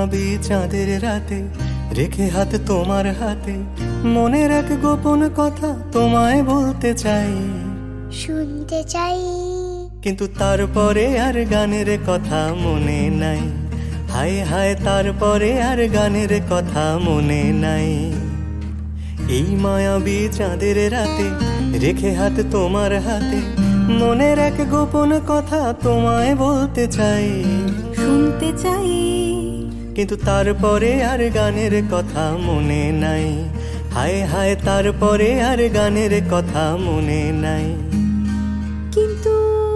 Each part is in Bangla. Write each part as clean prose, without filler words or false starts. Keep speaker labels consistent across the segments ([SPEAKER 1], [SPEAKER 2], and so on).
[SPEAKER 1] মায়াবী চাঁদের রাতে রেখে হাত তোমার হাতে মনের এক গোপন কথা তোমায় বলতে চাই,
[SPEAKER 2] শুনতে চাই।
[SPEAKER 1] কিন্তু তারপরে আর গানের কথা মনে নাই। হায় হায় তারপরে আর গানের কথা মনে নাই। এই মায়াবী চাঁদের রাতে রেখে হাত তোমার হাতে মনের এক গোপন কথা তোমায় বলতে চাই,
[SPEAKER 3] শুনতে চাই।
[SPEAKER 1] কিন্তু তারপরে আর গানের কথা মনে নাই। হায় হায় তারপরে আর গানের কথা মনে নাই।
[SPEAKER 3] কিন্তু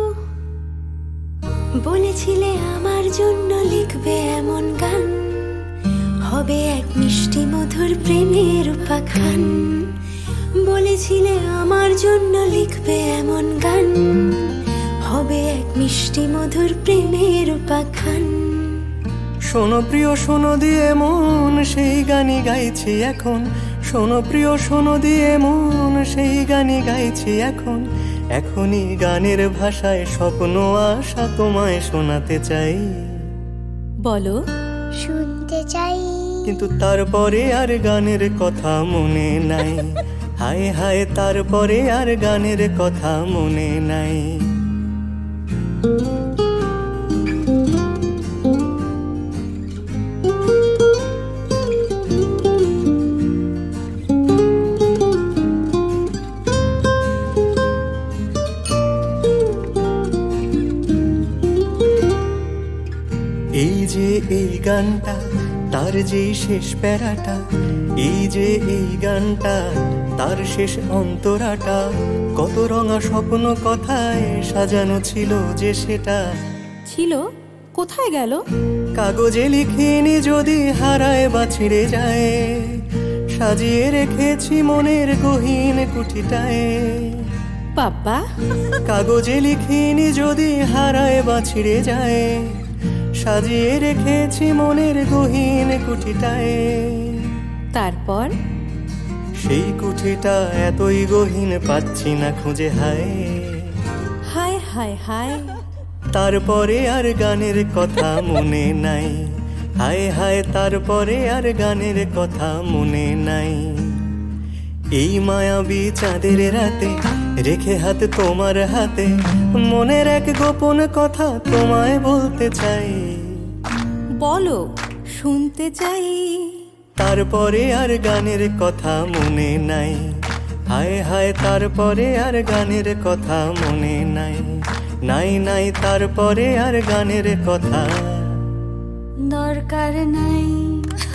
[SPEAKER 3] বলেছিলে আমার জন্য লিখবে এমন গান, হবে এক মিষ্টি মধুর প্রেমের উপাখ্যান। বলেছিলে আমার জন্য লিখবে এমন গান, হবে এক মিষ্টি মধুর প্রেমের উপাখ্যান।
[SPEAKER 1] শোনো প্রিয় শোনো দিয়ে মন সেই গানই গাইছি এখন। শোনো প্রিয় শোনো দিয়ে মন সেই গানই গাইছি এখন। এখনই গানের ভাষায় স্বপ্ন আশা তোমায় শোনাতে চাই,
[SPEAKER 3] বলো।
[SPEAKER 2] শুনতে চাই।
[SPEAKER 1] কিন্তু তারপরে আর গানের কথা মনে নাই। হায় হায় তারপরে আর গানের কথা মনে নাই। এই যে এই গানটা তার যেই শেষ প্যারাটা, এই যে এই গানটা তার শেষ অন্তরাটা, কত রঙা স্বপ্ন কথায় সাজানো ছিল যে সেটা।
[SPEAKER 3] ছিল, কোথায় গেল?
[SPEAKER 1] কাগজে লিখিনি যদি হারায় বা ছিঁড়ে যায়, সাজিয়ে রেখেছি মনের গহীন কুঠিটায়।
[SPEAKER 3] বাবা,
[SPEAKER 1] কাগজে লিখিনি যদি হারায় বা ছিঁড়ে যায়, সাজিয়ে রেখেছি মনের গহীন কুঠিটায়।
[SPEAKER 3] তারপর
[SPEAKER 1] সেই কুঠিটা এতই গহীন পাচ্ছি না খুঁজে। হায়
[SPEAKER 3] হায় হায় হায়,
[SPEAKER 1] তারপরে আর গানের কথা মনে নাই। হায় হায় তারপরে আর গানের কথা মনে নাই। এই মায়াবী চাঁদের রাতে রেখে হাত তোমার হাতে মনের এক গোপন কথা তোমায় বলতে চাই,
[SPEAKER 3] বলো। শুনতে চাই।
[SPEAKER 1] তারপরে আর গানের কথা মনে নাই। হায় হায় তারপরে আর গানের কথা মনে নাই। নাই নাই তারপরে আর গানের কথা
[SPEAKER 3] দরকার নাই।